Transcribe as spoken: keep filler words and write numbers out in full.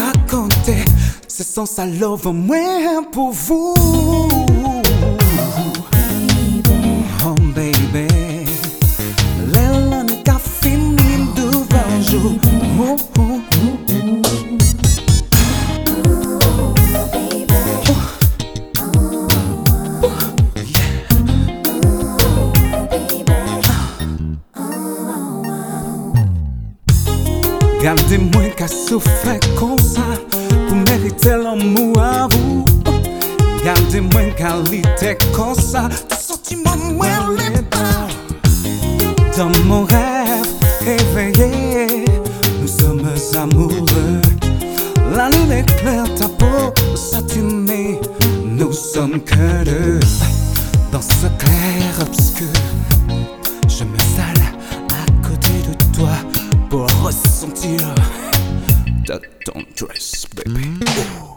raconter. C'est sans ça love moins pour vous. Oh baby, l'elle n'a fini devant jour. Oh, oh, oh. Gardez-moi qu'à souffrir comme ça pour mériter l'amour à vous. Gardez-moi qu'à lutter comme ça, tout sentiment moi les pas. Dans mon rêve éveillé, nous sommes amoureux. La lune éclaire ta peau satinée, nous sommes que deux. Dans ce clair obscur, je me sale à côté de toi pour ressentir ta tendresse, baby. Oh.